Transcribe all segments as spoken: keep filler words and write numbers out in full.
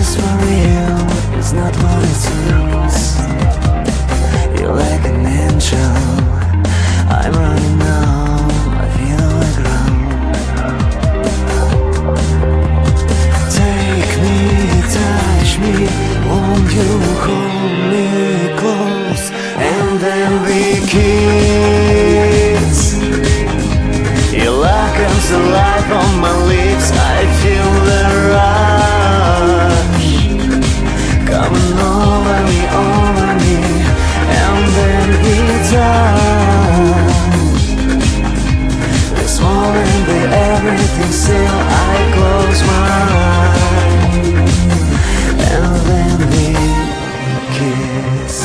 is for real, it's not what it seems. You're like an angel, I'm running now, I feel on the ground. Take me, touch me, won't you hold me close, and then we kiss. Your love comes alive on my lips, I feel the rush coming over me, over me, and then we touch. This moment with everything still, I close my eyes, and then we kiss.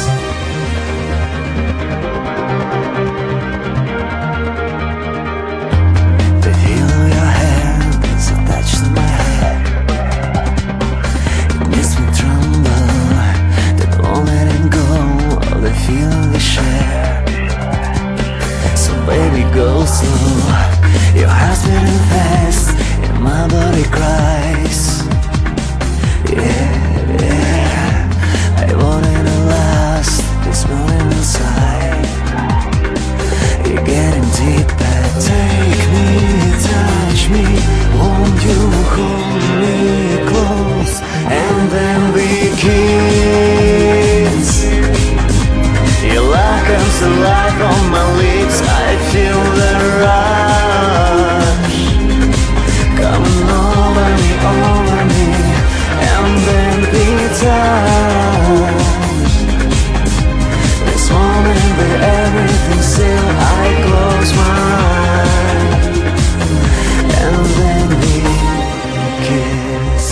The feel of your hands attached to my head, it makes me tremble, that won't letting go of the feeling we share. So baby go slow, your heart's beating fast, and my body cries. Yeah, yeah, I wanted to last this moment inside. You're getting deeper, take me, touch me, won't you hold me close, and then we kiss. Your love comes alive on my lips, I feel the rush coming over me, over me, and then we touch. This moment with everything still, I close my eyes, and then we kiss.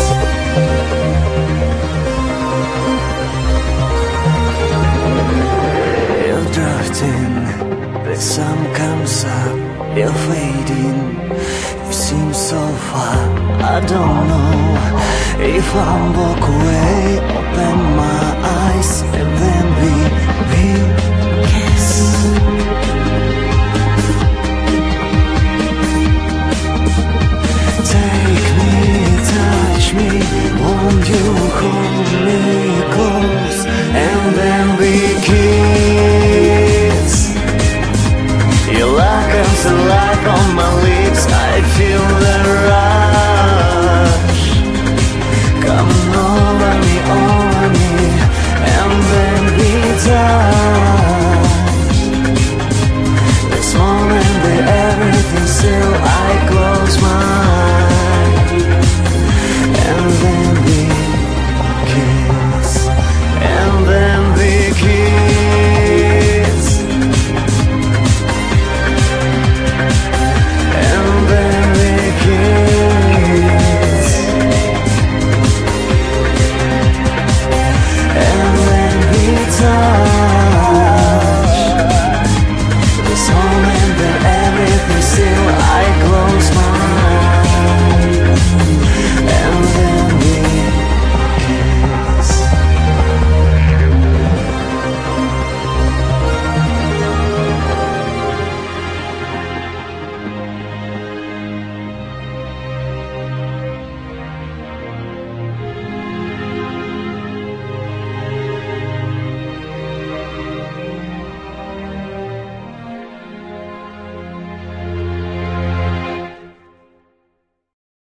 You're drifting, the sun comes up, you're fading. You seem so far, I don't know if I'll walk away, open my eyes, and then we will kiss. Take me, touch me, won't you hold me close, and then we kiss. Your love comes alive on my lips, I feel the rush coming over me, over me, and then we touch. This moment with everything still, I close my eyes, and then